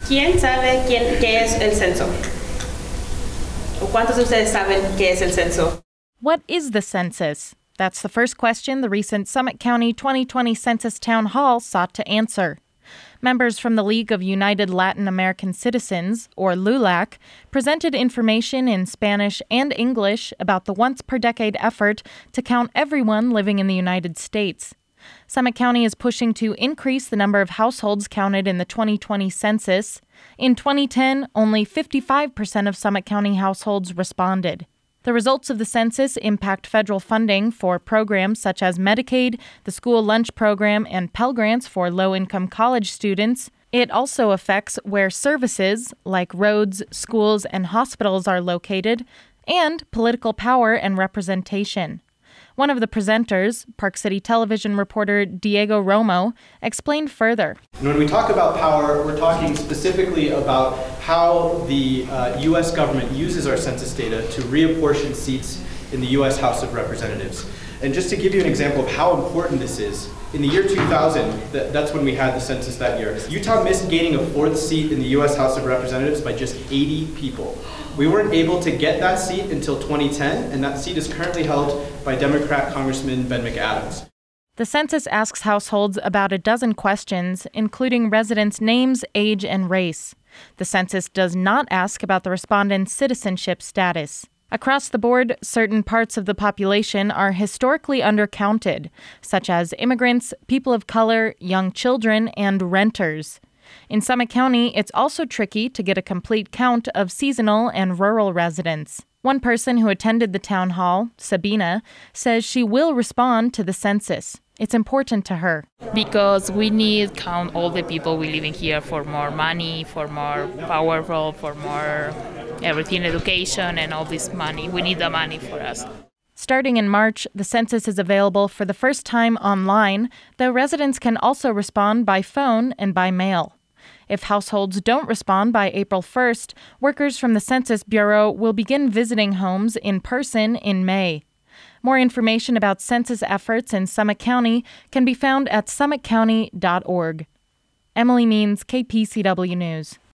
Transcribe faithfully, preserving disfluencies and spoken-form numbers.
¿Quién sabe quién, qué es el censo? ¿O cuántos de ustedes saben qué es el censo? What is the census? That's the first question the recent Summit County twenty twenty Census Town Hall sought to answer. Members from the League of United Latin American Citizens, or LULAC, presented information in Spanish and English about the once-per-decade effort to count everyone living in the United States. Summit County is pushing to increase the number of households counted in the twenty twenty census. In twenty ten, only fifty-five percent of Summit County households responded. The results of the census impact federal funding for programs such as Medicaid, the School Lunch Program, and Pell Grants for low-income college students. It also affects where services, like roads, schools, and hospitals are located, and political power and representation. One of the presenters, Park City Television reporter Diego Romo, explained further. When we talk about power, we're talking specifically about how the uh, U S government uses our census data to reapportion seats in the U S House of Representatives. And just to give you an example of how important this is, in the year two thousand, th- that's when we had the census that year, Utah missed gaining a fourth seat in the U S House of Representatives by just eighty people. We weren't able to get that seat until twenty ten, and that seat is currently held by Democrat Congressman Ben McAdams. The census asks households about a dozen questions, including residents' names, age, and race. The census does not ask about the respondent's citizenship status. Across the board, certain parts of the population are historically undercounted, such as immigrants, people of color, young children, and renters. In Summit County, it's also tricky to get a complete count of seasonal and rural residents. One person who attended the town hall, Sabina, says she will respond to the census. It's important to her. Because we need to count all the people we live in here for more money, for more powerful, for more everything, education and all this money. We need the money for us. Starting in March, the census is available for the first time online, though residents can also respond by phone and by mail. If households don't respond by April first, workers from the Census Bureau will begin visiting homes in person in May. More information about census efforts in Summit County can be found at summit county dot org. Emily Means, K P C W News.